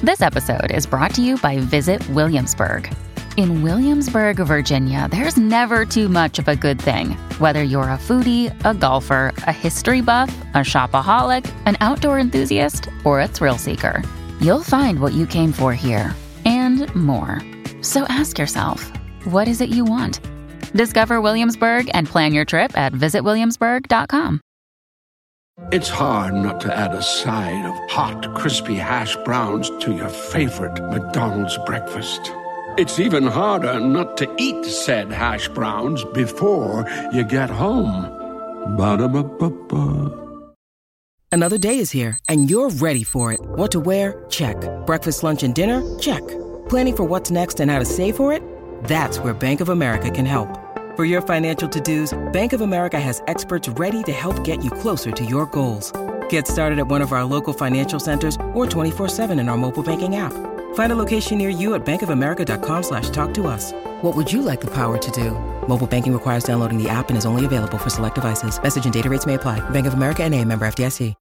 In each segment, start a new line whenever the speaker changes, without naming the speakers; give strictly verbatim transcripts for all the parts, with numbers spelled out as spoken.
This episode is brought to you by Visit Williamsburg. In Williamsburg, Virginia, there's never too much of a good thing. Whether you're a foodie, a golfer, a history buff, a shopaholic, an outdoor enthusiast, or a thrill seeker, you'll find what you came for here and more. So ask yourself, what is it you want? Discover Williamsburg and plan your trip at visit williamsburg dot com.
It's hard not to add a side of hot, crispy hash browns to your favorite McDonald's breakfast. It's even harder not to eat said hash browns before you get home. Ba-da-ba-ba-ba.
Another day is here, and you're ready for it. What to wear? Check. Breakfast, lunch, and dinner? Check. Planning for what's next and how to save for it? That's where Bank of America can help. For your financial to-dos, Bank of America has experts ready to help get you closer to your goals. Get started at one of our local financial centers or twenty-four seven in our mobile banking app. Find a location near you at bankofamerica.com slash talk to us. What would you like the power to do? Mobile banking requires downloading the app and is only available for select devices. Message and data rates may apply. Bank of America N A, member F D I C.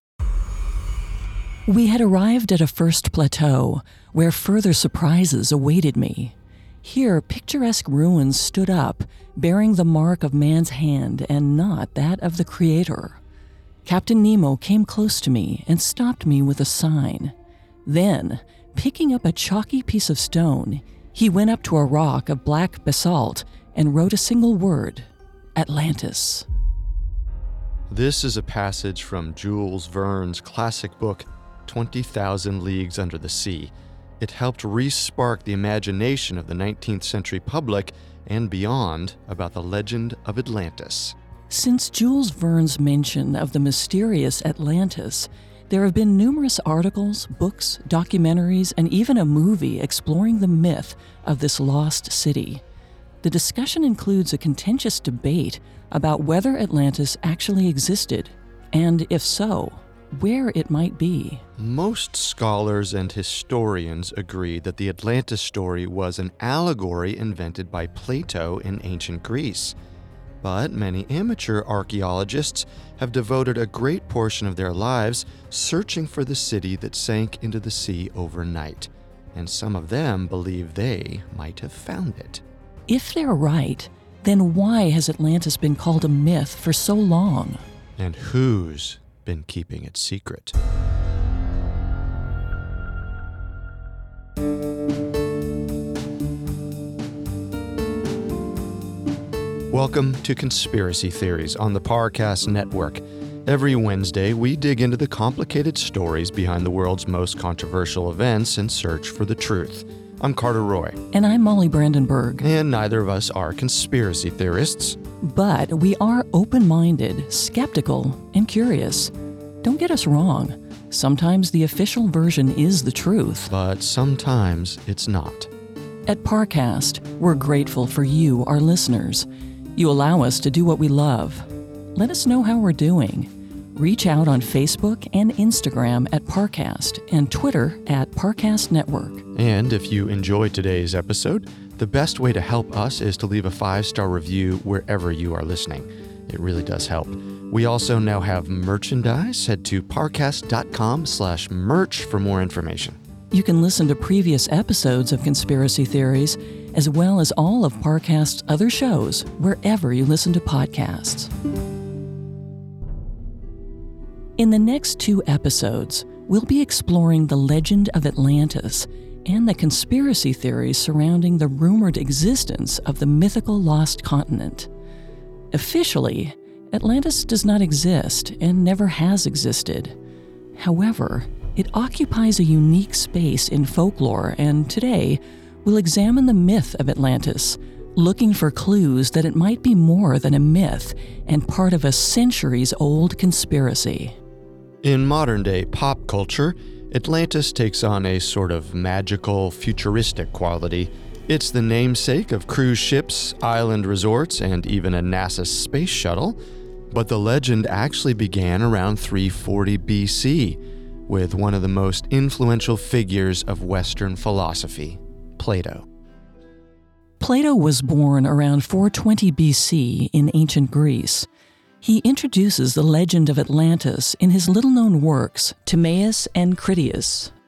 We had arrived at a first plateau where further surprises awaited me. Here, picturesque ruins stood up, bearing the mark of man's hand and not that of the Creator. Captain Nemo came close to me and stopped me with a sign. Then, picking up a chalky piece of stone, he went up to a rock of black basalt and wrote a single word, Atlantis.
This is a passage from Jules Verne's classic book, twenty thousand Leagues Under the Sea. It helped re-spark the imagination of the nineteenth century public and beyond about the legend of Atlantis.
Since Jules Verne's mention of the mysterious Atlantis, there have been numerous articles, books, documentaries, and even a movie exploring the myth of this lost city. The discussion includes a contentious debate about whether Atlantis actually existed, and if so, where it might be.
Most scholars and historians agree that the Atlantis story was an allegory invented by Plato in ancient Greece. But many amateur archaeologists have devoted a great portion of their lives searching for the city that sank into the sea overnight, and some of them believe they might have found it.
If they're right, then why has Atlantis been called a myth for so long?
And who's been keeping it secret? Welcome to Conspiracy Theories on the Parcast Network. Every Wednesday, we dig into the complicated stories behind the world's most controversial events and search for the truth. I'm Carter Roy.
And I'm Molly Brandenburg.
And neither of us are conspiracy theorists.
But we are open-minded, skeptical, and curious. Don't get us wrong. Sometimes the official version is the truth.
But sometimes it's not.
At Parcast, we're grateful for you, our listeners. You allow us to do what we love. Let us know how we're doing. Reach out on Facebook and Instagram at Parcast and Twitter at Parcast Network.
And if you enjoyed today's episode, the best way to help us is to leave a five-star review wherever you are listening. It really does help. We also now have merchandise. Head to parcast.com slash merch for more information.
You can listen to previous episodes of Conspiracy Theories, as well as all of Parcast's other shows, wherever you listen to podcasts. In the next two episodes, we'll be exploring the legend of Atlantis and the conspiracy theories surrounding the rumored existence of the mythical lost continent. Officially, Atlantis does not exist and never has existed. However, it occupies a unique space in folklore, and today, we'll examine the myth of Atlantis, looking for clues that it might be more than a myth and part of a centuries-old conspiracy.
In modern-day pop culture, Atlantis takes on a sort of magical, futuristic quality. It's the namesake of cruise ships, island resorts, and even a NASA space shuttle. But the legend actually began around three forty B C, with one of the most influential figures of Western philosophy, Plato.
Plato was born around four twenty B C in ancient Greece. He introduces the legend of Atlantis in his little-known works, Timaeus and Critias.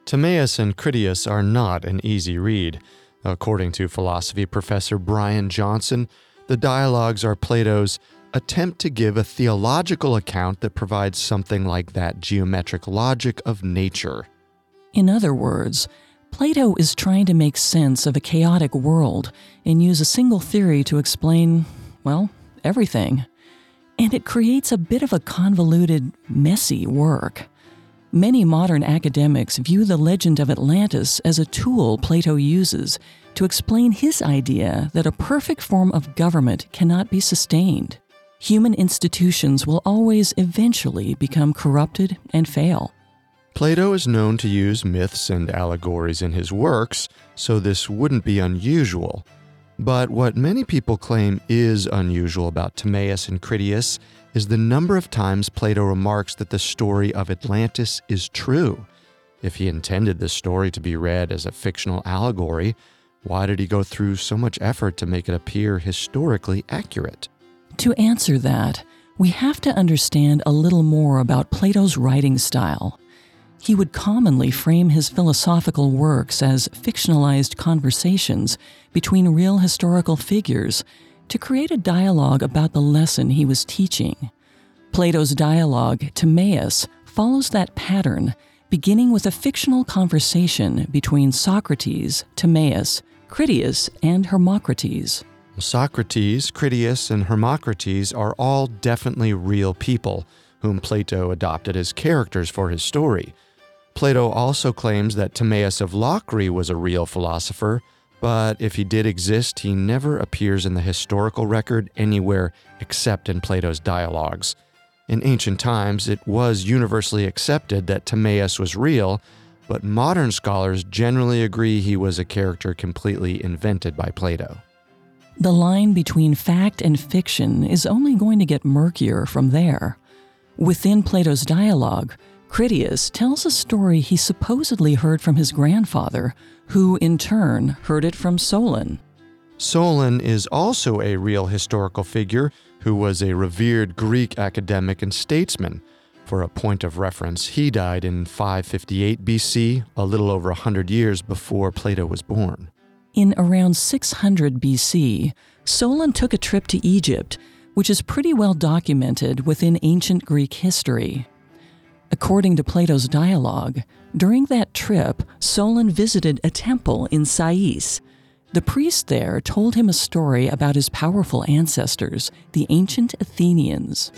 Timaeus and Critias are not an easy read. According to philosophy professor Brian Johnson, the dialogues are Plato's attempt to give a theological account that provides something like that geometric logic of nature.
In other words, Plato is trying to make sense of a chaotic world and use a single theory to explain, well, everything. And it creates a bit of a convoluted, messy work. Many modern academics view the legend of Atlantis as a tool Plato uses to explain his idea that a perfect form of government cannot be sustained. Human institutions will always eventually become corrupted and fail.
Plato is known to use myths and allegories in his works, so this wouldn't be unusual. But what many people claim is unusual about Timaeus and Critias is the number of times Plato remarks that the story of Atlantis is true. If he intended this story to be read as a fictional allegory, why did he go through so much effort to make it appear historically accurate?
To answer that, we have to understand a little more about Plato's writing style. He would commonly frame his philosophical works as fictionalized conversations between real historical figures to create a dialogue about the lesson he was teaching. Plato's dialogue, Timaeus, follows that pattern, beginning with a fictional conversation between Socrates, Timaeus, Critias, and Hermocrates.
Socrates, Critias, and Hermocrates are all definitely real people, whom Plato adopted as characters for his story. Plato also claims that Timaeus of Locri was a real philosopher, but if he did exist, he never appears in the historical record anywhere except in Plato's dialogues. In ancient times, it was universally accepted that Timaeus was real, but modern scholars generally agree he was a character completely invented by Plato.
The line between fact and fiction is only going to get murkier from there. Within Plato's dialogue, Critias tells a story he supposedly heard from his grandfather, who in turn heard it from Solon.
Solon is also a real historical figure who was a revered Greek academic and statesman. For a point of reference, he died in five fifty-eight B C, a little over one hundred years before Plato was born.
In around six hundred B C, Solon took a trip to Egypt, which is pretty well documented within ancient Greek history. According to Plato's dialogue, during that trip, Solon visited a temple in Sais. The priest there told him a story about his powerful ancestors, the ancient Athenians.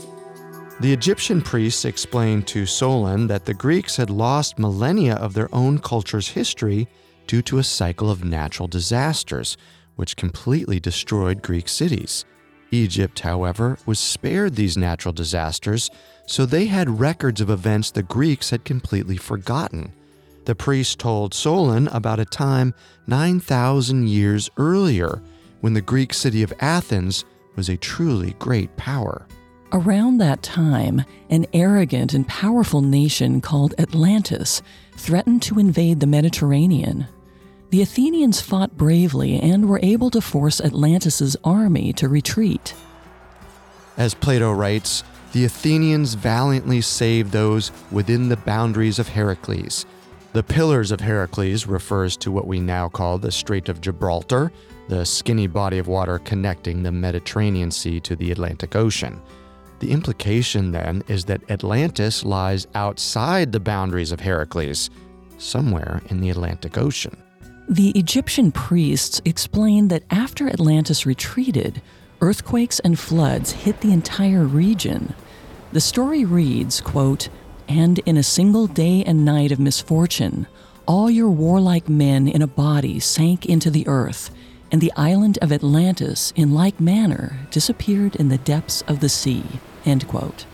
The Egyptian priests explained to Solon that the Greeks had lost millennia of their own culture's history due to a cycle of natural disasters, which completely destroyed Greek cities. Egypt, however, was spared these natural disasters, so they had records of events the Greeks had completely forgotten. The priest told Solon about a time nine thousand years earlier, when the Greek city of Athens was a truly great power.
Around that time, an arrogant and powerful nation called Atlantis threatened to invade the Mediterranean. The Athenians fought bravely and were able to force Atlantis' army to retreat.
As Plato writes, the Athenians valiantly saved those within the boundaries of Heracles. The Pillars of Heracles refers to what we now call the Strait of Gibraltar, the skinny body of water connecting the Mediterranean Sea to the Atlantic Ocean. The implication, then, is that Atlantis lies outside the boundaries of Heracles, somewhere in the Atlantic Ocean.
The Egyptian priests explained that after Atlantis retreated, earthquakes and floods hit the entire region. The story reads, quote, "And in a single day and night of misfortune, all your warlike men in a body sank into the earth, and the island of Atlantis in like manner disappeared in the depths of the sea." End quote.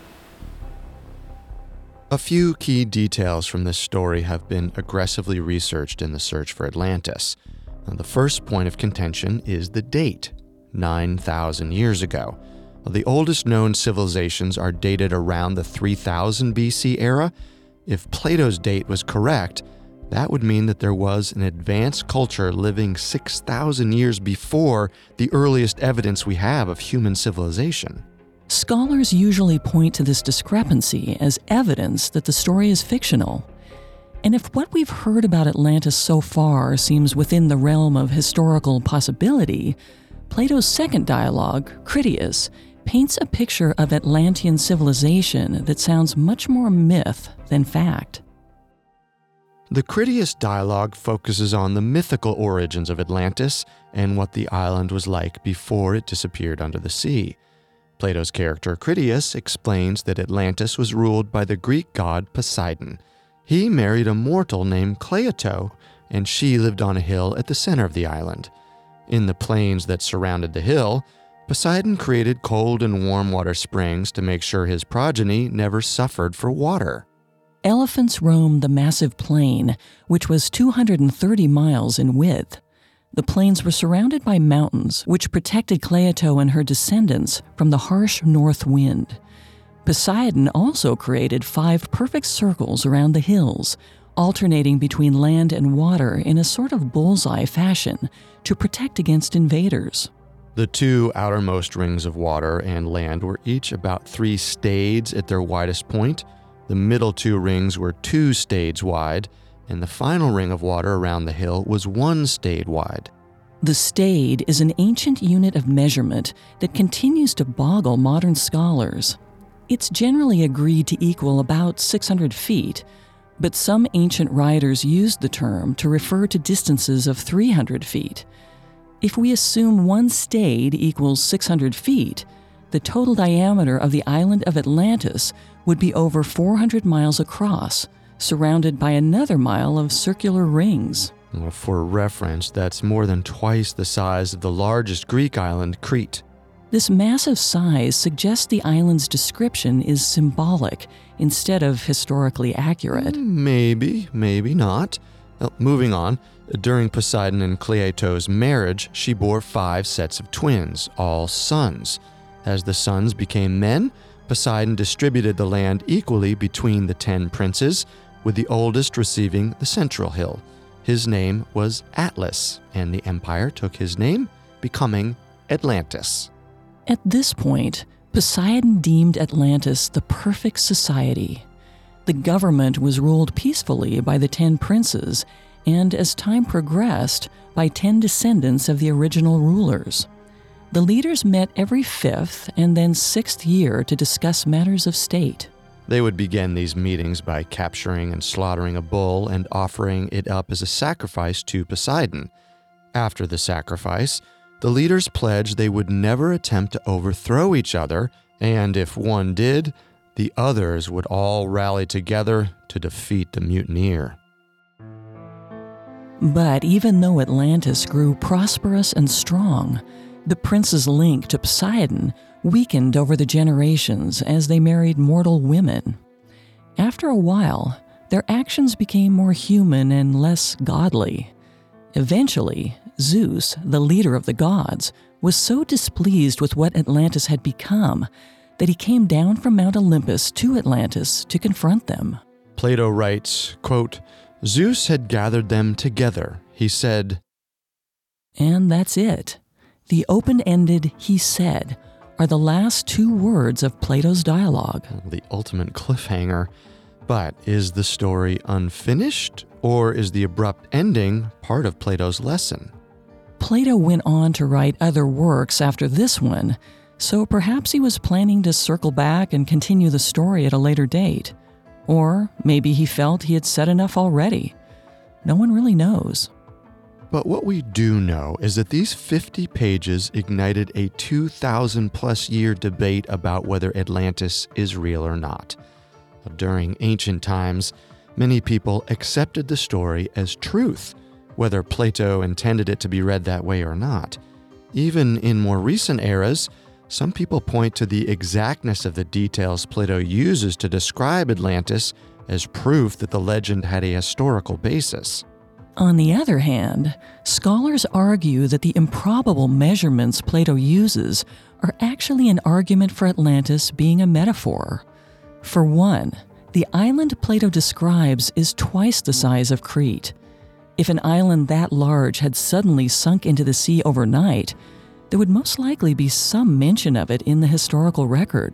A few key details from this story have been aggressively researched in the search for Atlantis. Now, the first point of contention is the date, nine thousand years ago. Well, the oldest known civilizations are dated around the three thousand B C era. If Plato's date was correct, that would mean that there was an advanced culture living six thousand years before the earliest evidence we have of human civilization.
Scholars usually point to this discrepancy as evidence that the story is fictional. And if what we've heard about Atlantis so far seems within the realm of historical possibility, Plato's second dialogue, Critias, paints a picture of Atlantean civilization that sounds much more myth than fact.
The Critias dialogue focuses on the mythical origins of Atlantis and what the island was like before it disappeared under the sea. Plato's character Critias explains that Atlantis was ruled by the Greek god Poseidon. He married a mortal named Cleito, and she lived on a hill at the center of the island. In the plains that surrounded the hill, Poseidon created cold and warm water springs to make sure his progeny never suffered for water.
Elephants roamed the massive plain, which was two hundred thirty miles in width. The plains were surrounded by mountains, which protected Cleito and her descendants from the harsh north wind. Poseidon also created five perfect circles around the hills, alternating between land and water in a sort of bullseye fashion to protect against invaders.
The two outermost rings of water and land were each about three stades at their widest point. The middle two rings were two stades wide, and the final ring of water around the hill was one stade wide.
The stade is an ancient unit of measurement that continues to boggle modern scholars. It's generally agreed to equal about six hundred feet, but some ancient writers used the term to refer to distances of three hundred feet. If we assume one stade equals six hundred feet, the total diameter of the island of Atlantis would be over four hundred miles across, surrounded by another mile of circular rings.
Well, for reference, that's more than twice the size of the largest Greek island, Crete.
This massive size suggests the island's description is symbolic instead of historically accurate.
Maybe, maybe not. Well, moving on, during Poseidon and Cleito's marriage, she bore five sets of twins, all sons. As the sons became men, Poseidon distributed the land equally between the ten princes, with the oldest receiving the central hill. His name was Atlas, and the empire took his name, becoming Atlantis.
At this point, Poseidon deemed Atlantis the perfect society. The government was ruled peacefully by the ten princes, and as time progressed, by ten descendants of the original rulers. The leaders met every fifth and then sixth year to discuss matters of state.
They would begin these meetings by capturing and slaughtering a bull and offering it up as a sacrifice to Poseidon. After the sacrifice, the leaders pledged they would never attempt to overthrow each other, and if one did, the others would all rally together to defeat the mutineer.
But even though Atlantis grew prosperous and strong, the prince's link to Poseidon weakened over the generations as they married mortal women. After a while, their actions became more human and less godly. Eventually, Zeus, the leader of the gods, was so displeased with what Atlantis had become that he came down from Mount Olympus to Atlantis to confront them.
Plato writes, quote, Zeus had gathered them together. He said,
and that's it. The open-ended "he said" are the last two words of Plato's dialogue.
The ultimate cliffhanger. But is the story unfinished, or is the abrupt ending part of Plato's lesson?
Plato went on to write other works after this one, so perhaps he was planning to circle back and continue the story at a later date. Or maybe he felt he had said enough already. No one really knows.
But what we do know is that these fifty pages ignited a two thousand plus year debate about whether Atlantis is real or not. During ancient times, many people accepted the story as truth, whether Plato intended it to be read that way or not. Even in more recent eras, some people point to the exactness of the details Plato uses to describe Atlantis as proof that the legend had a historical basis.
On the other hand, scholars argue that the improbable measurements Plato uses are actually an argument for Atlantis being a metaphor. For one, the island Plato describes is twice the size of Crete. If an island that large had suddenly sunk into the sea overnight, there would most likely be some mention of it in the historical record.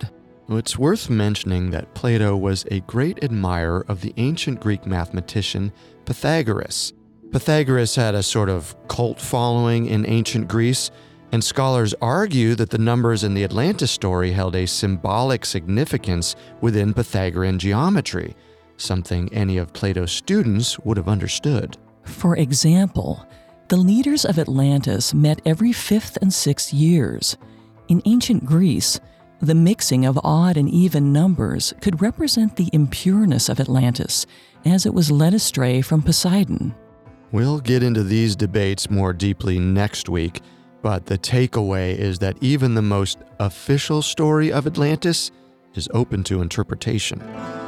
It's worth mentioning that Plato was a great admirer of the ancient Greek mathematician Pythagoras. Pythagoras had a sort of cult following in ancient Greece, and scholars argue that the numbers in the Atlantis story held a symbolic significance within Pythagorean geometry, something any of Plato's students would have understood.
For example, the leaders of Atlantis met every fifth and sixth years. In ancient Greece, the mixing of odd and even numbers could represent the impureness of Atlantis, as it was led astray from Poseidon.
We'll get into these debates more deeply next week, but the takeaway is that even the most official story of Atlantis is open to interpretation.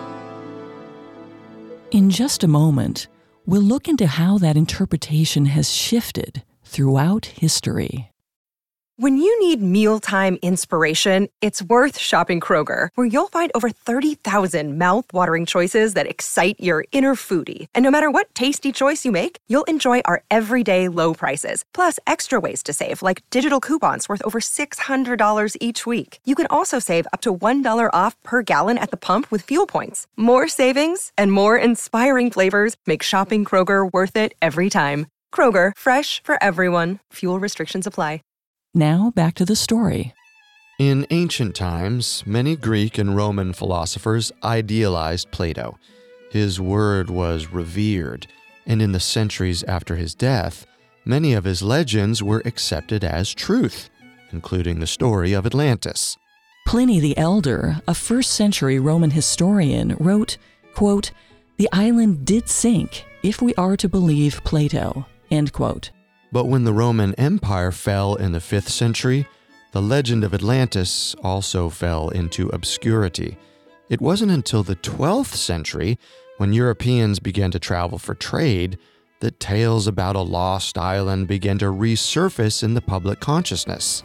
In just a moment, we'll look into how that interpretation has shifted throughout history.
When you need mealtime inspiration, it's worth shopping Kroger, where you'll find over thirty thousand mouth-watering choices that excite your inner foodie. And no matter what tasty choice you make, you'll enjoy our everyday low prices, plus extra ways to save, like digital coupons worth over six hundred dollars each week. You can also save up to one dollar off per gallon at the pump with fuel points. More savings and more inspiring flavors make shopping Kroger worth it every time. Kroger, fresh for everyone. Fuel restrictions apply.
Now back to the story.
In ancient times, many Greek and Roman philosophers idealized Plato. His word was revered, and in the centuries after his death, many of his legends were accepted as truth, including the story of Atlantis.
Pliny the Elder, a first-century Roman historian, wrote, quote, "The island did sink, if we are to believe Plato," end quote.
But when the Roman Empire fell in the fifth century, the legend of Atlantis also fell into obscurity. It wasn't until the twelfth century, when Europeans began to travel for trade, that tales about a lost island began to resurface in the public consciousness.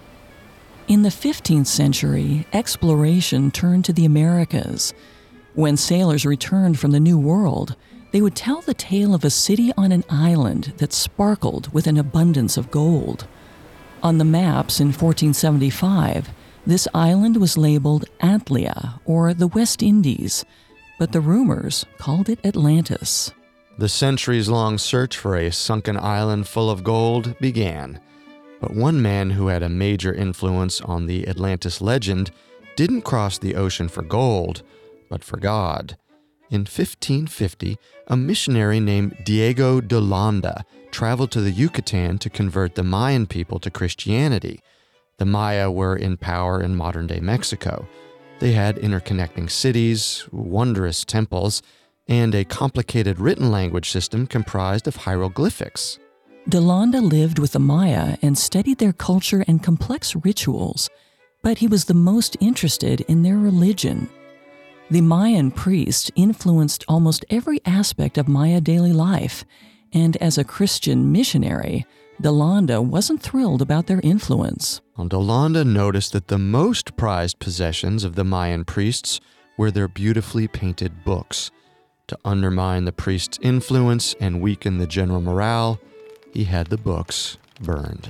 In the fifteenth century, exploration turned to the Americas. When sailors returned from the New World, they would tell the tale of a city on an island that sparkled with an abundance of gold. On the maps in fourteen seventy-five, this island was labeled Antlia, or the West Indies, but the rumors called it Atlantis.
The centuries-long search for a sunken island full of gold began. But one man who had a major influence on the Atlantis legend didn't cross the ocean for gold, but for God. In fifteen fifty, a missionary named Diego de Landa traveled to the Yucatan to convert the Mayan people to Christianity. The Maya were in power in modern-day Mexico. They had interconnecting cities, wondrous temples, and a complicated written language system comprised of hieroglyphics.
De Landa lived with the Maya and studied their culture and complex rituals, but he was the most interested in their religion. The Mayan priests influenced almost every aspect of Maya daily life, and as a Christian missionary, De Landa wasn't thrilled about their influence.
Well, De Landa noticed that the most prized possessions of the Mayan priests were their beautifully painted books. To undermine the priests' influence and weaken the general morale, he had the books burned.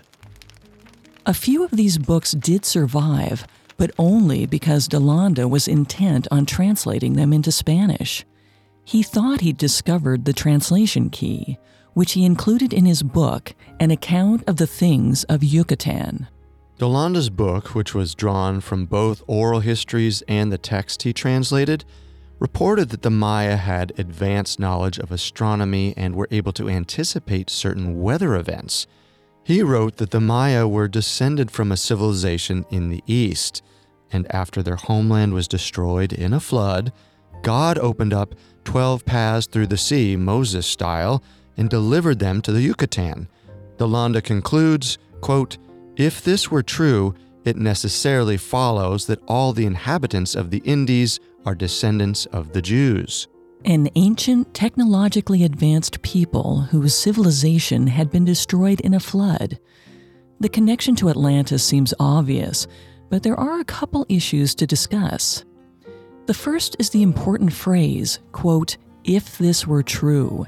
A few of these books did survive, but only because De Landa was intent on translating them into Spanish. He thought he'd discovered the translation key, which he included in his book, An Account of the Things of Yucatan.
De Landa's book, which was drawn from both oral histories and the text he translated, reported that the Maya had advanced knowledge of astronomy and were able to anticipate certain weather events. He wrote that the Maya were descended from a civilization in the east, and after their homeland was destroyed in a flood, God opened up twelve paths through the sea, Moses style, and delivered them to the Yucatan. De Landa concludes, quote, "If this were true, it necessarily follows that all the inhabitants of the Indies are descendants of the Jews."
An ancient, technologically advanced people whose civilization had been destroyed in a flood. The connection to Atlantis seems obvious, but there are a couple issues to discuss. The first is the important phrase, quote, "if this were true."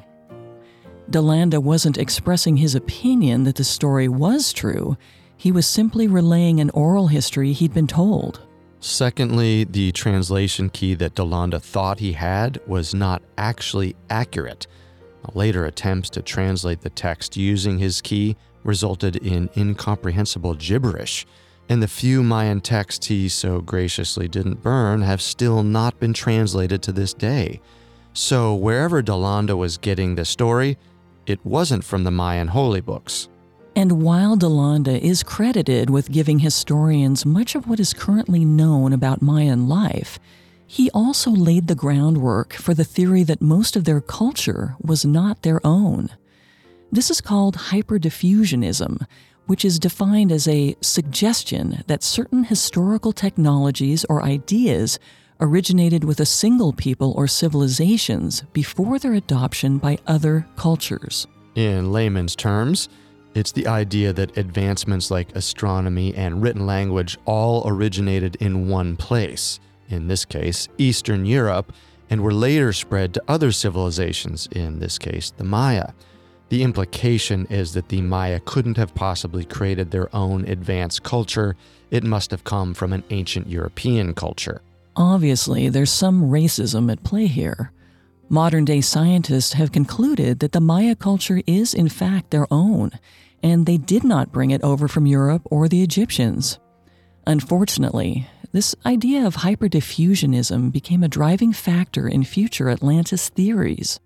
De Landa wasn't expressing his opinion that the story was true. He was simply relaying an oral history he'd been told.
Secondly, the translation key that DeLanda thought he had was not actually accurate. Later attempts to translate the text using his key resulted in incomprehensible gibberish, and the few Mayan texts he so graciously didn't burn have still not been translated to this day. So wherever DeLanda was getting the story, it wasn't from the Mayan holy books.
And while DeLanda is credited with giving historians much of what is currently known about Mayan life, he also laid the groundwork for the theory that most of their culture was not their own. This is called hyperdiffusionism, which is defined as a suggestion that certain historical technologies or ideas originated with a single people or civilizations before their adoption by other cultures.
In layman's terms, it's the idea that advancements like astronomy and written language all originated in one place, in this case, Eastern Europe, and were later spread to other civilizations, in this case, the Maya. The implication is that the Maya couldn't have possibly created their own advanced culture. It must have come from an ancient European culture.
Obviously, there's some racism at play here. Modern-day scientists have concluded that the Maya culture is in fact their own, and they did not bring it over from Europe or the Egyptians. Unfortunately, this idea of hyperdiffusionism became a driving factor in future Atlantis theories.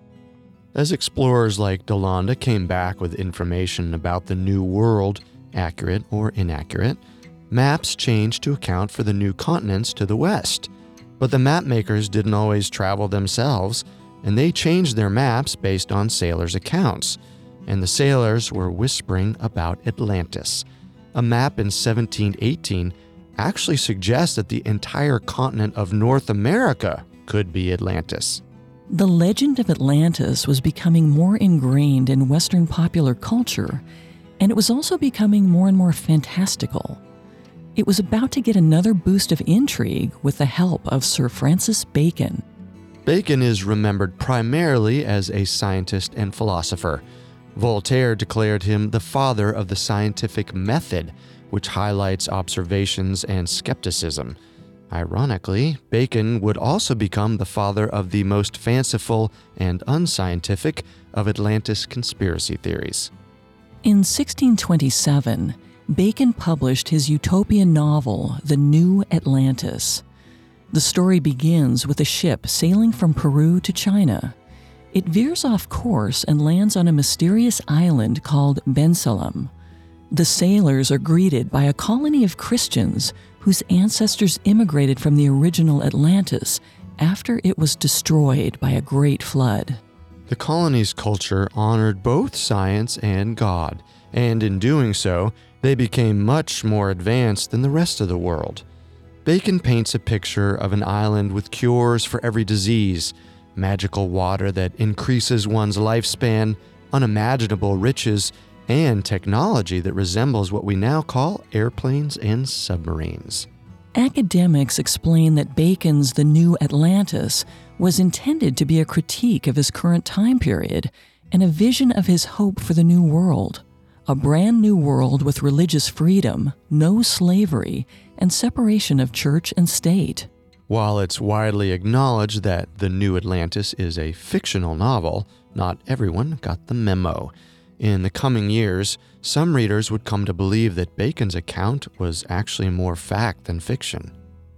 As explorers like DeLanda came back with information about the New World, accurate or inaccurate, maps changed to account for the new continents to the west. But the map makers didn't always travel themselves, and they changed their maps based on sailors' accounts. And the sailors were whispering about Atlantis. A map in seventeen eighteen actually suggests that the entire continent of North America could be Atlantis.
The legend of Atlantis was becoming more ingrained in Western popular culture, and it was also becoming more and more fantastical. It was about to get another boost of intrigue with the help of Sir Francis Bacon.
Bacon is remembered primarily as a scientist and philosopher. Voltaire declared him the father of the scientific method, which highlights observations and skepticism. Ironically, Bacon would also become the father of the most fanciful and unscientific of Atlantis conspiracy theories.
In sixteen twenty-seven, Bacon published his utopian novel, The New Atlantis. The story begins with a ship sailing from Peru to China. It veers off course and lands on a mysterious island called Bensalem. The sailors are greeted by a colony of Christians whose ancestors immigrated from the original Atlantis after it was destroyed by a great flood.
The colony's culture honored both science and God, and in doing so, they became much more advanced than the rest of the world. Bacon paints a picture of an island with cures for every disease, magical water that increases one's lifespan, unimaginable riches, and technology that resembles what we now call airplanes and submarines.
Academics explain that Bacon's The New Atlantis was intended to be a critique of his current time period and a vision of his hope for the New World, a brand new world with religious freedom, no slavery, and separation of church and state.
While it's widely acknowledged that The New Atlantis is a fictional novel, not everyone got the memo. In the coming years, some readers would come to believe that Bacon's account was actually more fact than fiction.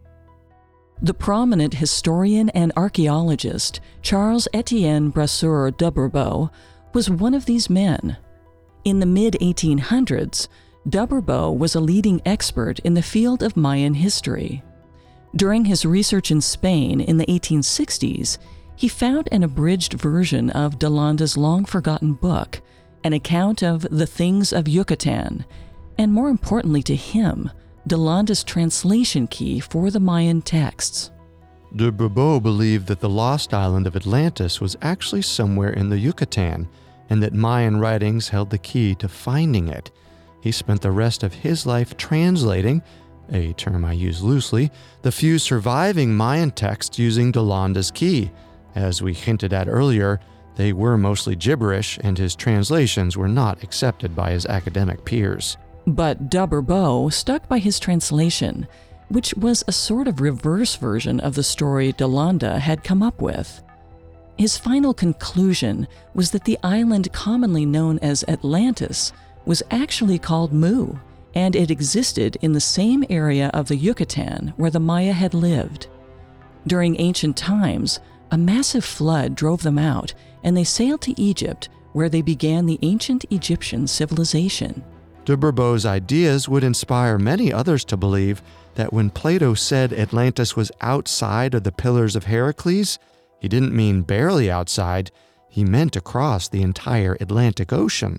The prominent historian and archaeologist Charles-Étienne Brasseur-d'Aberbeau was one of these men. In the mid eighteen hundreds, d'Aberbeau was a leading expert in the field of Mayan history. During his research in Spain in the eighteen sixties, he found an abridged version of DeLanda's long-forgotten book, an account of the things of Yucatan, and more importantly to him, DeLanda's translation key for the Mayan texts.
D'Aberbeau believed that the lost island of Atlantis was actually somewhere in the Yucatan, and that Mayan writings held the key to finding it. He spent the rest of his life translating, a term I use loosely, the few surviving Mayan texts using DeLanda's key. As we hinted at earlier, they were mostly gibberish, and his translations were not accepted by his academic peers.
But d'Aberbeau stuck by his translation, which was a sort of reverse version of the story DeLanda had come up with. His final conclusion was that the island commonly known as Atlantis was actually called Mu, and it existed in the same area of the Yucatan where the Maya had lived. During ancient times, a massive flood drove them out, and they sailed to Egypt, where they began the ancient Egyptian civilization.
De Bourboul's ideas would inspire many others to believe that when Plato said Atlantis was outside of the Pillars of Heracles, he didn't mean barely outside, he meant across the entire Atlantic Ocean.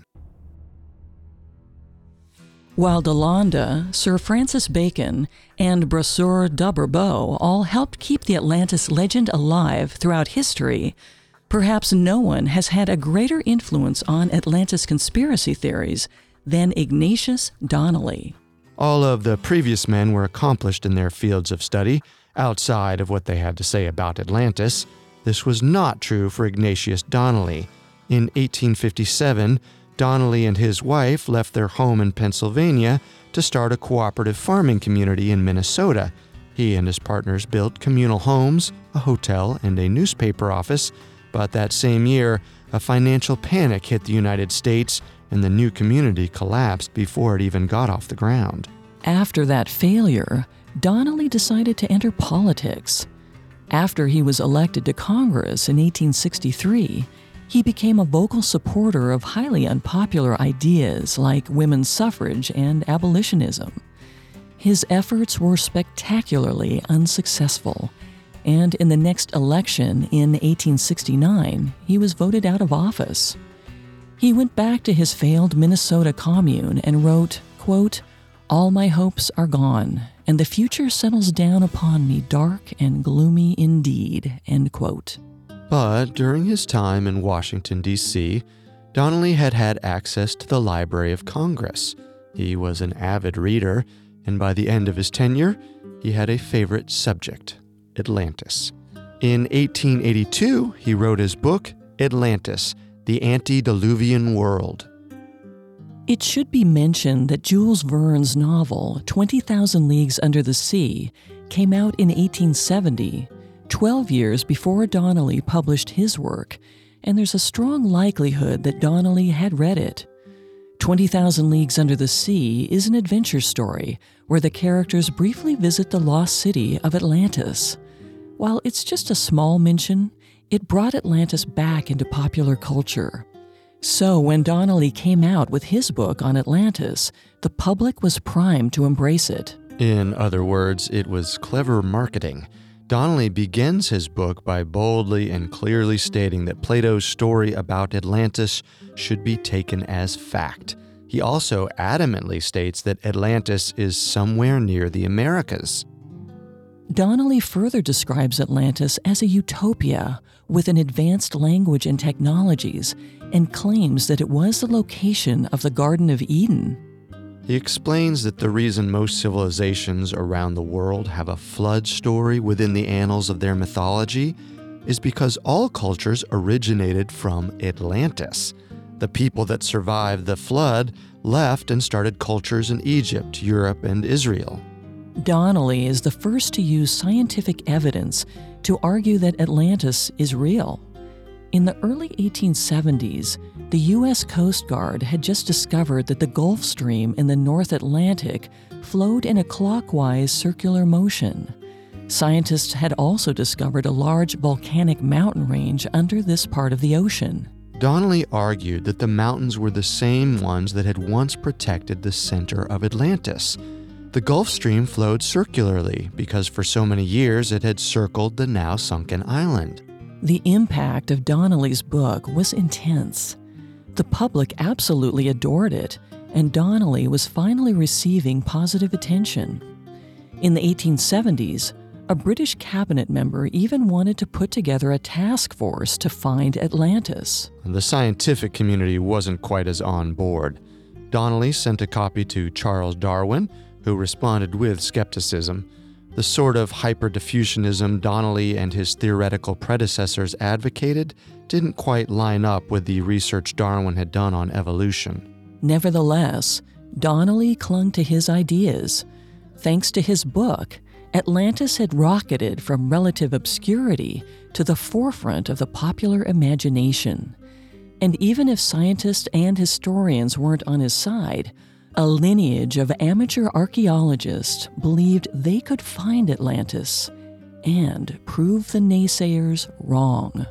While DeLanda, Sir Francis Bacon, and Brasseur de Bourboul all helped keep the Atlantis legend alive throughout history, perhaps no one has had a greater influence on Atlantis conspiracy theories than Ignatius Donnelly.
All of the previous men were accomplished in their fields of study, outside of what they had to say about Atlantis. This was not true for Ignatius Donnelly. In eighteen fifty-seven, Donnelly and his wife left their home in Pennsylvania to start a cooperative farming community in Minnesota. He and his partners built communal homes, a hotel, and a newspaper office, but that same year, a financial panic hit the United States, and the new community collapsed before it even got off the ground.
After that failure, Donnelly decided to enter politics. After he was elected to Congress in eighteen sixty-three, he became a vocal supporter of highly unpopular ideas like women's suffrage and abolitionism. His efforts were spectacularly unsuccessful, and in the next election in eighteen sixty-nine, he was voted out of office. He went back to his failed Minnesota commune and wrote, quote, "All my hopes are gone, and the future settles down upon me dark and gloomy indeed," end quote.
But during his time in Washington, D C, Donnelly had had access to the Library of Congress. He was an avid reader, and by the end of his tenure, he had a favorite subject, Atlantis. In eighteen eighty-two, he wrote his book, Atlantis, The Antediluvian World.
It should be mentioned that Jules Verne's novel, twenty thousand Leagues Under the Sea, came out in eighteen seventy, twelve years before Donnelly published his work, and there's a strong likelihood that Donnelly had read it. twenty thousand Leagues Under the Sea is an adventure story where the characters briefly visit the lost city of Atlantis. While it's just a small mention, it brought Atlantis back into popular culture. So when Donnelly came out with his book on Atlantis, the public was primed to embrace it.
In other words, it was clever marketing. Donnelly begins his book by boldly and clearly stating that Plato's story about Atlantis should be taken as fact. He also adamantly states that Atlantis is somewhere near the Americas.
Donnelly further describes Atlantis as a utopia with an advanced language and technologies, and claims that it was the location of the Garden of Eden.
He explains that the reason most civilizations around the world have a flood story within the annals of their mythology is because all cultures originated from Atlantis. The people that survived the flood left and started cultures in Egypt, Europe, and Israel.
Donnelly is the first to use scientific evidence to argue that Atlantis is real. In the early eighteen seventies, the U S Coast Guard had just discovered that the Gulf Stream in the North Atlantic flowed in a clockwise circular motion. Scientists had also discovered a large volcanic mountain range under this part of the ocean.
Donnelly argued that the mountains were the same ones that had once protected the center of Atlantis. The Gulf Stream flowed circularly because for so many years it had circled the now sunken island.
The impact of Donnelly's book was intense. The public absolutely adored it, and Donnelly was finally receiving positive attention. In the eighteen seventies, a British cabinet member even wanted to put together a task force to find Atlantis.
The scientific community wasn't quite as on board. Donnelly sent a copy to Charles Darwin, who responded with skepticism. The sort of hyperdiffusionism Donnelly and his theoretical predecessors advocated didn't quite line up with the research Darwin had done on evolution.
Nevertheless, Donnelly clung to his ideas. Thanks to his book, Atlantis had rocketed from relative obscurity to the forefront of the popular imagination. And even if scientists and historians weren't on his side, a lineage of amateur archaeologists believed they could find Atlantis and prove the naysayers wrong.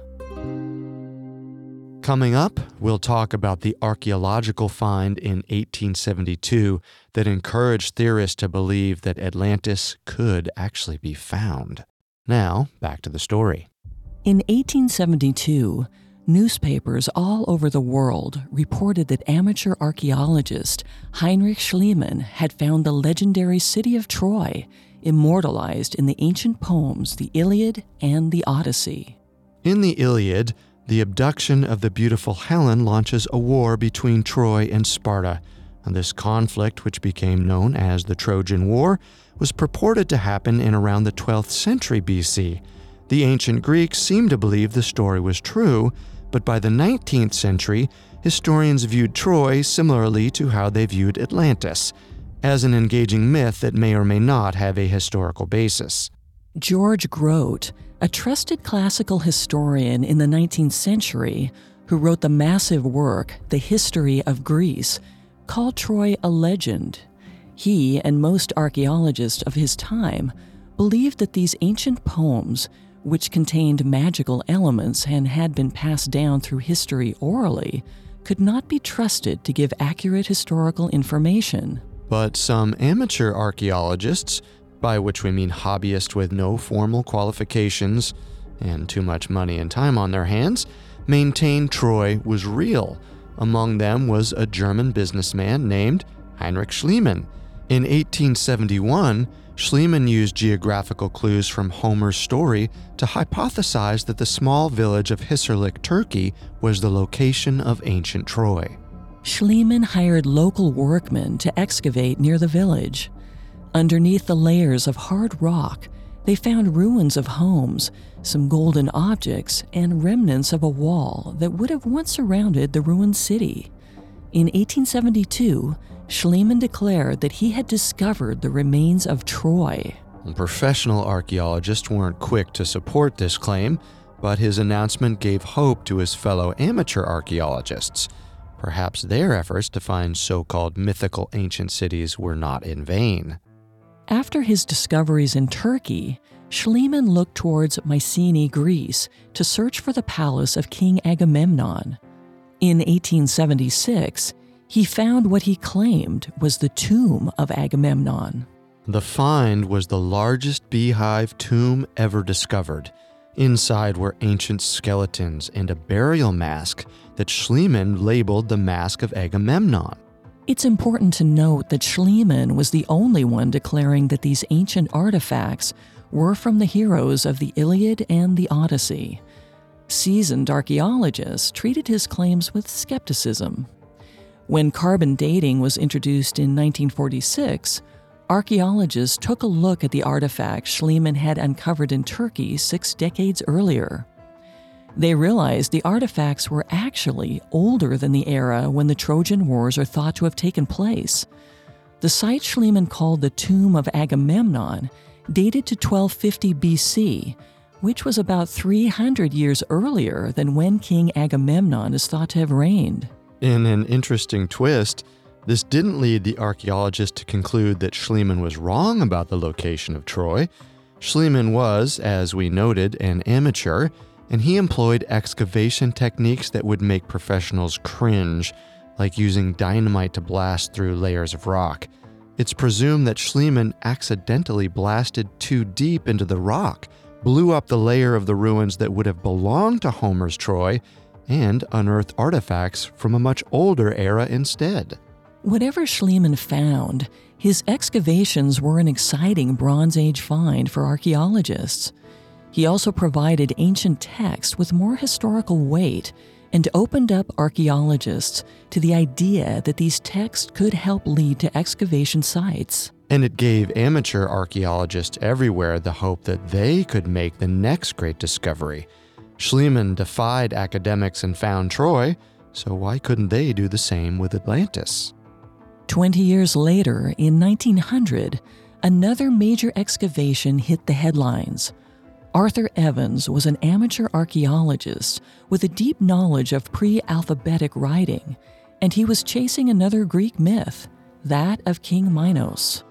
Coming up, we'll talk about the archaeological find in eighteen seventy-two that encouraged theorists to believe that Atlantis could actually be found. Now, back to the story.
In eighteen seventy-two, newspapers all over the world reported that amateur archaeologist Heinrich Schliemann had found the legendary city of Troy, immortalized in the ancient poems The Iliad and the Odyssey.
In the Iliad, the abduction of the beautiful Helen launches a war between Troy and Sparta, and this conflict, which became known as the Trojan War, was purported to happen in around the twelfth century B C. The ancient Greeks seemed to believe the story was true, but by the nineteenth century, historians viewed Troy similarly to how they viewed Atlantis, as an engaging myth that may or may not have a historical basis.
George Grote, a trusted classical historian in the nineteenth century who wrote the massive work, The History of Greece, called Troy a legend. He and most archaeologists of his time believed that these ancient poems, which contained magical elements and had been passed down through history orally, could not be trusted to give accurate historical information.
But some amateur archaeologists, by which we mean hobbyists with no formal qualifications and too much money and time on their hands, maintained Troy was real. Among them was a German businessman named Heinrich Schliemann. In eighteen seventy-one, Schliemann used geographical clues from Homer's story to hypothesize that the small village of Hisarlik, Turkey, was the location of ancient Troy.
Schliemann hired local workmen to excavate near the village. Underneath the layers of hard rock, they found ruins of homes, some golden objects, and remnants of a wall that would have once surrounded the ruined city. In eighteen seventy-two, Schliemann declared that he had discovered the remains of Troy.
Professional archaeologists weren't quick to support this claim, but his announcement gave hope to his fellow amateur archaeologists. Perhaps their efforts to find so-called mythical ancient cities were not in vain.
After his discoveries in Turkey, Schliemann looked towards Mycenae, Greece, to search for the palace of King Agamemnon. In eighteen seventy-six, he found what he claimed was the tomb of Agamemnon.
The find was the largest beehive tomb ever discovered. Inside were ancient skeletons and a burial mask that Schliemann labeled the Mask of Agamemnon.
It's important to note that Schliemann was the only one declaring that these ancient artifacts were from the heroes of the Iliad and the Odyssey. Seasoned archaeologists treated his claims with skepticism. When carbon dating was introduced in nineteen forty-six, archaeologists took a look at the artifacts Schliemann had uncovered in Turkey six decades earlier. They realized the artifacts were actually older than the era when the Trojan Wars are thought to have taken place. The site Schliemann called the Tomb of Agamemnon dated to twelve fifty B C, which was about three hundred years earlier than when King Agamemnon is thought to have reigned.
In an interesting twist, this didn't lead the archaeologist to conclude that Schliemann was wrong about the location of Troy. Schliemann was, as we noted, an amateur, and he employed excavation techniques that would make professionals cringe, like using dynamite to blast through layers of rock. It's presumed that Schliemann accidentally blasted too deep into the rock, blew up the layer of the ruins that would have belonged to Homer's Troy, and unearthed artifacts from a much older era instead.
Whatever Schliemann found, his excavations were an exciting Bronze Age find for archaeologists. He also provided ancient texts with more historical weight and opened up archaeologists to the idea that these texts could help lead to excavation sites.
And it gave amateur archaeologists everywhere the hope that they could make the next great discovery. Schliemann defied academics and found Troy, so why couldn't they do the same with Atlantis?
Twenty years later, in nineteen hundred, another major excavation hit the headlines. Arthur Evans was an amateur archaeologist with a deep knowledge of pre-alphabetic writing, and he was chasing another Greek myth, that of King Minos.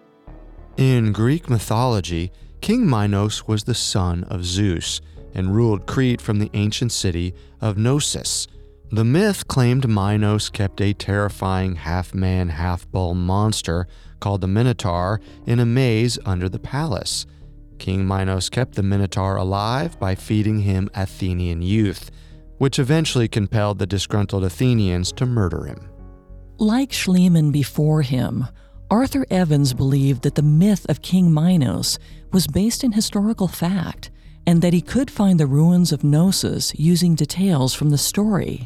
In Greek mythology, King Minos was the son of Zeus and ruled Crete from the ancient city of Knossos. The myth claimed Minos kept a terrifying half-man, half-bull monster called the Minotaur in a maze under the palace. King Minos kept the Minotaur alive by feeding him Athenian youth, which eventually compelled the disgruntled Athenians to murder him.
Like Schliemann before him, Arthur Evans believed that the myth of King Minos was based in historical fact and that he could find the ruins of Knossos using details from the story.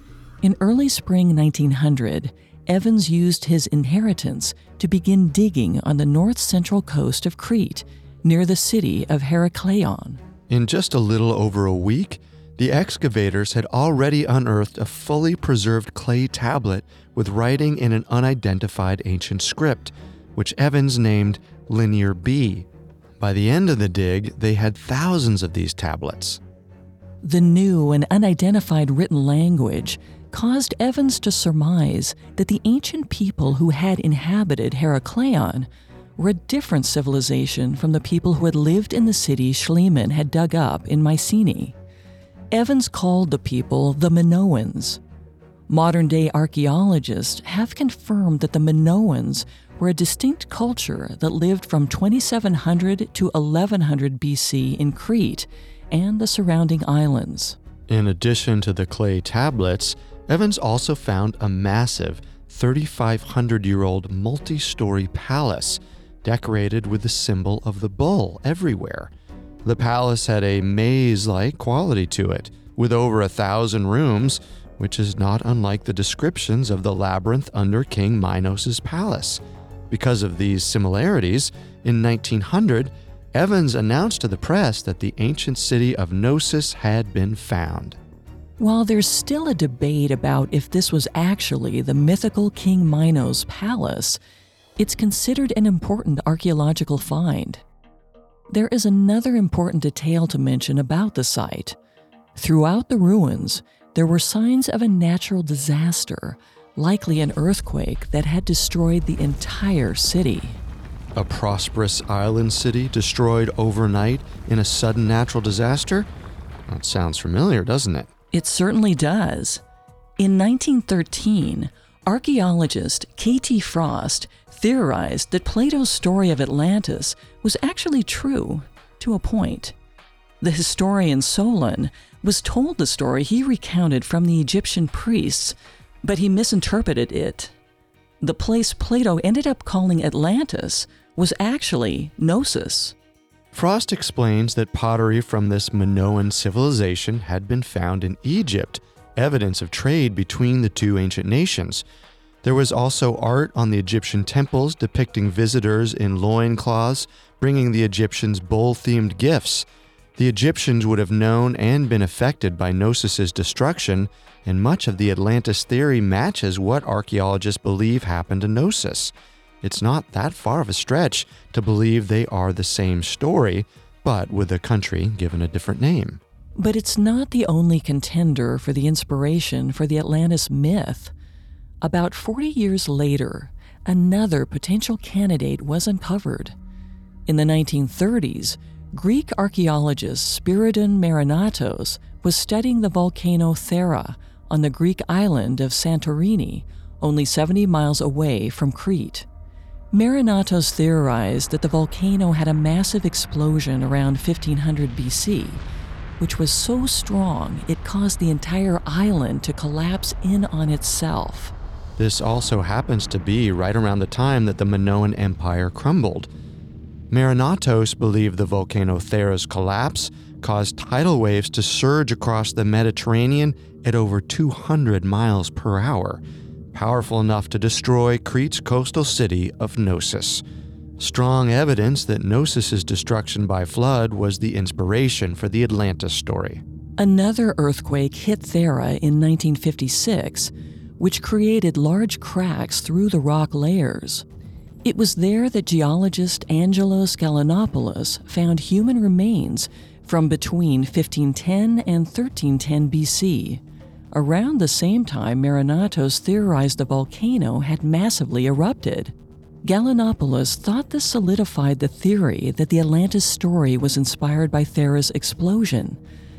In early spring nineteen hundred, Evans used his inheritance to begin digging on the north-central coast of Crete, near the city of Herakleion.
In just a little over a week, the excavators had already unearthed a fully preserved clay tablet with writing in an unidentified ancient script, which Evans named Linear B. By the end of the dig, they had thousands of these tablets.
The new and unidentified written language caused Evans to surmise that the ancient people who had inhabited Herakleion were a different civilization from the people who had lived in the city Schliemann had dug up in Mycenae. Evans called the people the Minoans. Modern-day archaeologists have confirmed that the Minoans were a distinct culture that lived from twenty-seven hundred to eleven hundred B C in Crete and the surrounding islands.
In addition to the clay tablets, Evans also found a massive thirty-five hundred year old multi-story palace decorated with the symbol of the bull everywhere. The palace had a maze-like quality to it, with over a thousand rooms, which is not unlike the descriptions of the labyrinth under King Minos' palace. Because of these similarities, in nineteen hundred, Evans announced to the press that the ancient city of Knossos had been found.
While there's still a debate about if this was actually the mythical King Minos' palace, it's considered an important archaeological find. There is another important detail to mention about the site. Throughout the ruins, there were signs of a natural disaster, likely an earthquake that had destroyed the entire city.
A prosperous island city destroyed overnight in a sudden natural disaster? That sounds familiar, doesn't it?
It certainly does. In nineteen thirteen, archaeologist K T Frost theorized that Plato's story of Atlantis was actually true, to a point. The historian Solon was told the story he recounted from the Egyptian priests, but he misinterpreted it. The place Plato ended up calling Atlantis was actually Knossos.
Frost explains that pottery from this Minoan civilization had been found in Egypt, evidence of trade between the two ancient nations. There was also art on the Egyptian temples depicting visitors in loincloths, bringing the Egyptians bull-themed gifts. The Egyptians would have known and been affected by Knossos' destruction, and much of the Atlantis theory matches what archaeologists believe happened to Knossos. It's not that far of a stretch to believe they are the same story, but with a country given a different name.
But it's not the only contender for the inspiration for the Atlantis myth. About forty years later, another potential candidate was uncovered. In the nineteen thirties, Greek archaeologist Spiridon Marinatos was studying the volcano Thera on the Greek island of Santorini, only seventy miles away from Crete. Marinatos theorized that the volcano had a massive explosion around fifteen hundred B C, which was so strong it caused the entire island to collapse in on itself.
This also happens to be right around the time that the Minoan Empire crumbled. Marinatos believed the volcano Thera's collapse caused tidal waves to surge across the Mediterranean at over two hundred miles per hour, powerful enough to destroy Crete's coastal city of Knossos. Strong evidence that Knossos' destruction by flood was the inspiration for the Atlantis story.
Another earthquake hit Thera in nineteen fifty-six, which created large cracks through the rock layers. It was there that geologist Angelos Gallinopoulos found human remains from between fifteen ten and thirteen ten B C. Around the same time, Marinatos theorized the volcano had massively erupted. Gallinopoulos thought this solidified the theory that the Atlantis story was inspired by Thera's explosion.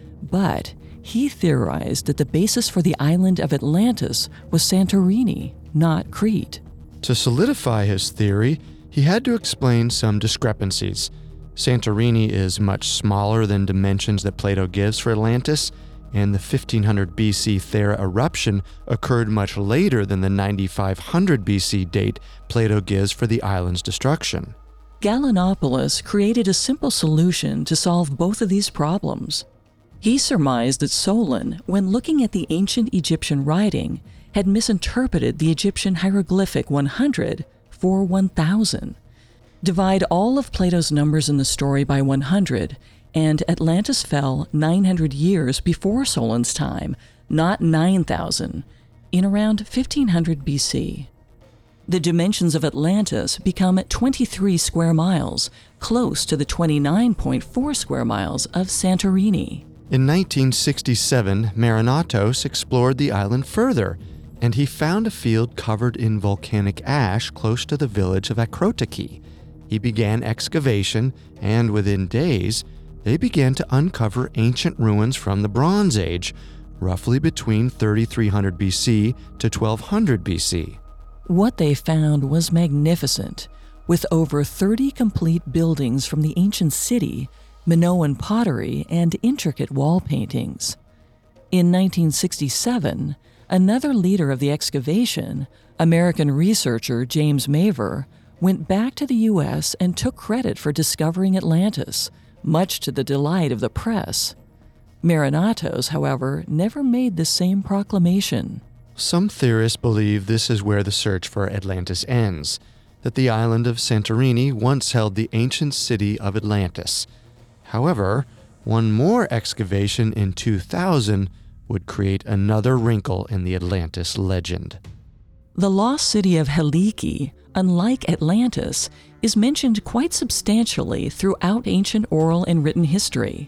But he theorized that the basis for the island of Atlantis was Santorini, not Crete.
To solidify his theory, he had to explain some discrepancies. Santorini is much smaller than dimensions that Plato gives for Atlantis, and the fifteen hundred B C Thera eruption occurred much later than the ninety-five hundred B C date Plato gives for the island's destruction.
Gallinopoulos created a simple solution to solve both of these problems. He surmised that Solon, when looking at the ancient Egyptian writing, had misinterpreted the Egyptian hieroglyphic one hundred for one thousand. Divide all of Plato's numbers in the story by one hundred, and Atlantis fell nine hundred years before Solon's time, not nine thousand, in around fifteen hundred B C. The dimensions of Atlantis become twenty-three square miles, close to the twenty-nine point four square miles of Santorini.
In nineteen sixty-seven, Marinatos explored the island further, and he found a field covered in volcanic ash close to the village of Akrotiki. He began excavation, and within days, they began to uncover ancient ruins from the Bronze Age, roughly between thirty-three hundred B C to twelve hundred B C.
What they found was magnificent, with over thirty complete buildings from the ancient city, Minoan pottery, and intricate wall paintings. In nineteen sixty-seven, another leader of the excavation, American researcher James Maver, went back to the U S and took credit for discovering Atlantis, much to the delight of the press. Marinatos, however, never made the same proclamation.
Some theorists believe this is where the search for Atlantis ends, that the island of Santorini once held the ancient city of Atlantis. However, one more excavation in two thousand would create another wrinkle in the Atlantis legend.
The lost city of Helike, unlike Atlantis, is mentioned quite substantially throughout ancient oral and written history.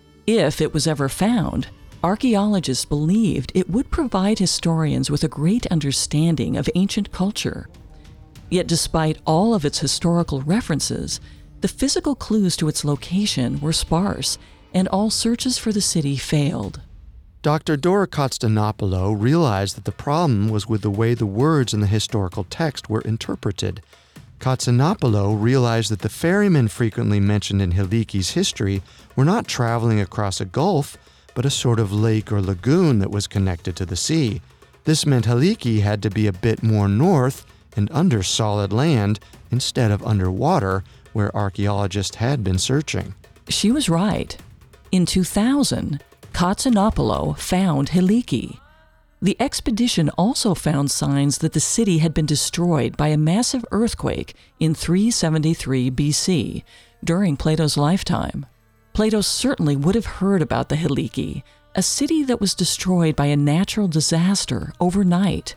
If it was ever found, archaeologists believed it would provide historians with a great understanding of ancient culture. Yet despite all of its historical references, the physical clues to its location were sparse, and all searches for the city failed.
Doctor Dora Konstantinopoulou realized that the problem was with the way the words in the historical text were interpreted. Konstantinopoulou realized that the ferrymen frequently mentioned in Heliki's history were not traveling across a gulf, but a sort of lake or lagoon that was connected to the sea. This meant Helike had to be a bit more north and under solid land instead of underwater, where archaeologists had been searching.
She was right. In two thousand, Konstantinopoulou found Helike. The expedition also found signs that the city had been destroyed by a massive earthquake in three seventy-three B C during Plato's lifetime. Plato certainly would have heard about the Helike, a city that was destroyed by a natural disaster overnight.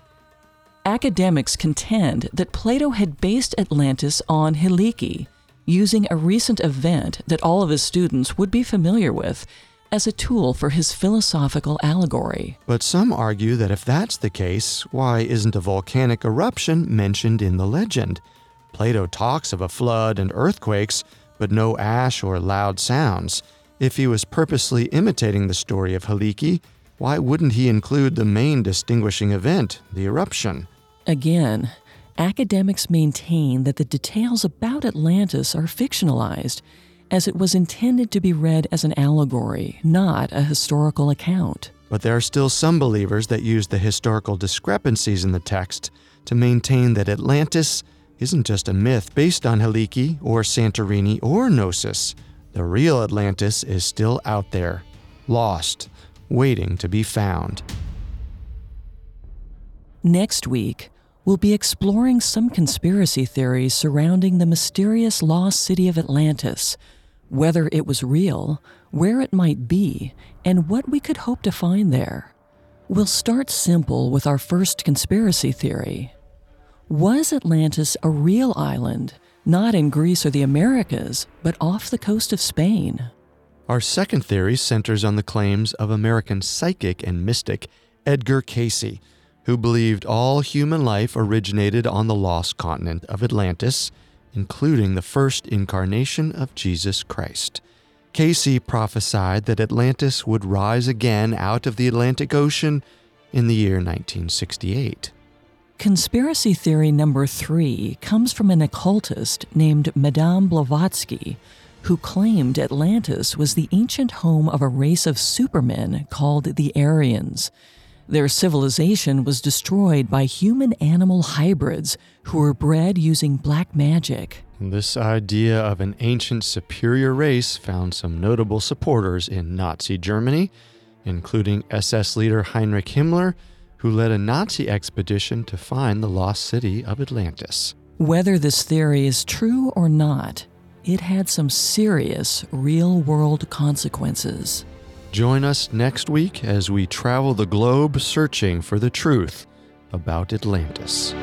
Academics contend that Plato had based Atlantis on Helike, using a recent event that all of his students would be familiar with as a tool for his philosophical allegory.
But some argue that if that's the case, why isn't a volcanic eruption mentioned in the legend? Plato talks of a flood and earthquakes, but no ash or loud sounds. If he was purposely imitating the story of Helike, why wouldn't he include the main distinguishing event, the eruption?
Again, academics maintain that the details about Atlantis are fictionalized, as it was intended to be read as an allegory, not a historical account.
But there are still some believers that use the historical discrepancies in the text to maintain that Atlantis isn't just a myth based on Helike or Santorini or Knossos. The real Atlantis is still out there, lost, waiting to be found.
Next week, we'll be exploring some conspiracy theories surrounding the mysterious lost city of Atlantis, whether it was real, where it might be, and what we could hope to find there. We'll start simple with our first conspiracy theory. Was Atlantis a real island, not in Greece or the Americas, but off the coast of Spain?
Our second theory centers on the claims of American psychic and mystic Edgar Cayce, who believed all human life originated on the lost continent of Atlantis, including the first incarnation of Jesus Christ. Cayce prophesied that Atlantis would rise again out of the Atlantic Ocean in the year nineteen sixty-eight.
Conspiracy theory number three comes from an occultist named Madame Blavatsky, who claimed Atlantis was the ancient home of a race of supermen called the Aryans. Their civilization was destroyed by human-animal hybrids who were bred using black magic.
This idea of an ancient superior race found some notable supporters in Nazi Germany, including S S leader Heinrich Himmler, who led a Nazi expedition to find the lost city of Atlantis.
Whether this theory is true or not, it had some serious real-world consequences.
Join us next week as we travel the globe searching for the truth about Atlantis.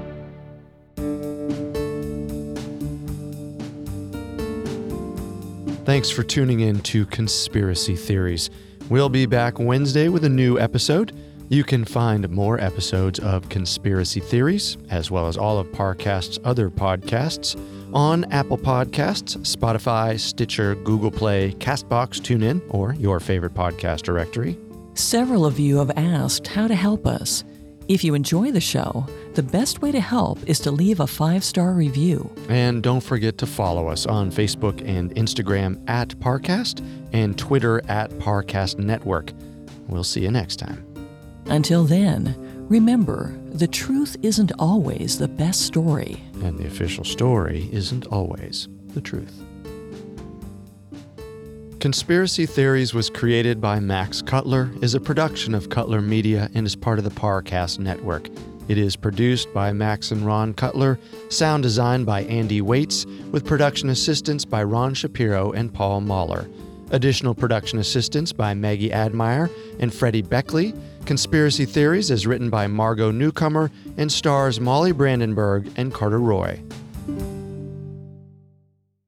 Thanks for tuning in to Conspiracy Theories. We'll be back Wednesday with a new episode. You can find more episodes of Conspiracy Theories, as well as all of Parcast's other podcasts, on Apple Podcasts, Spotify, Stitcher, Google Play, CastBox, TuneIn, or your favorite podcast directory.
Several of you have asked how to help us. If you enjoy the show, the best way to help is to leave a five-star review.
And don't forget to follow us on Facebook and Instagram at Parcast and Twitter at Parcast Network. We'll see you next time.
Until then, remember, the truth isn't always the best story.
And the official story isn't always the truth. Conspiracy Theories was created by Max Cutler, is a production of Cutler Media, and is part of the Parcast Network. It is produced by Max and Ron Cutler, sound designed by Andy Waits, with production assistance by Ron Shapiro and Paul Mahler. Additional production assistance by Maggie Admire and Freddie Beckley. Conspiracy Theories is written by Margot Newcomer and stars Molly Brandenburg and Carter Roy.